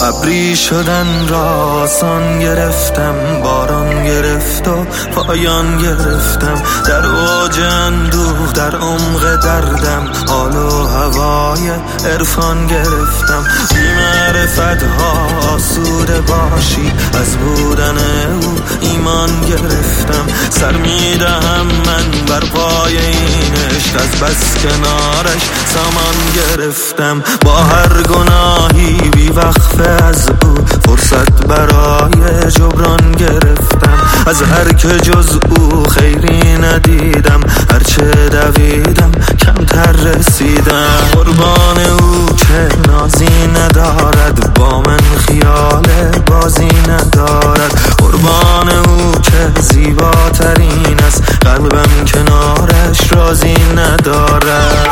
ابری شدن را آسان گرفتم، باران گرفت و پایان گرفتم، در اوج اندوه در عمق دردم، حال و هوای عرفان گرفتم. بی معرفت ها آسوده باشی، از بودن او ایمان گرفتم. سر میدهم من بر پای این عشق، از بس کنارش سامان گرفتم. با هر گناهی بی وقفه از او فرصت برای جبران گرفتم. از هر که جز او خیری ندیدم، هرچه دویدم کمتر رسیدم. قربان او که نازی ندارد، با من خیال بازی ندارد. قربان او که زیباترین است، قلبم کنارش راضی ندارد.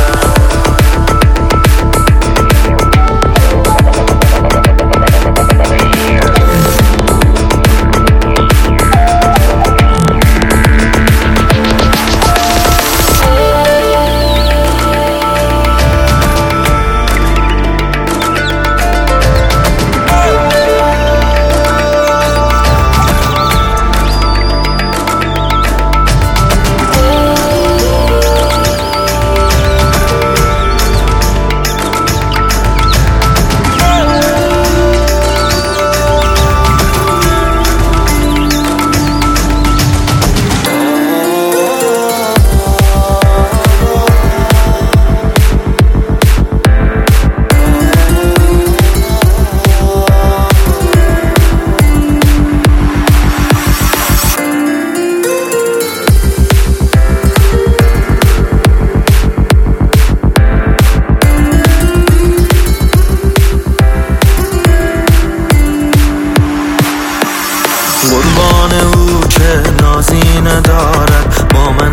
قربان او که نازی ندارد، با من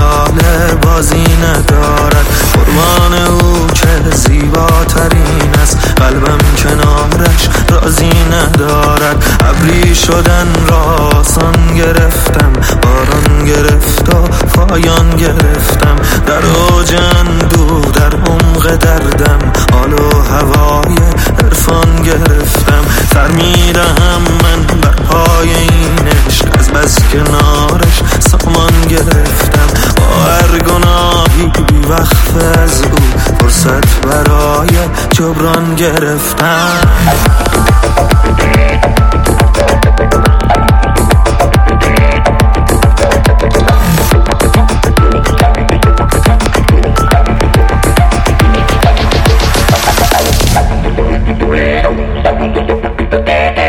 خیال بازی ندارد. قربان او که زیباترین است، قلبم کنارش راضی ندارد. ابری شدن را آسان گرفتم، باران گرفت و پایان گرفتم. در اوج اندوه در عمق دردم، حال و هوای عرفان گرفتم. سر میدهم من بر پای این عشق، از بس کنارش سامان گرفتم. با هر گناهی بی وقفه از او فرصت برای جبران گرفتم. Yeah.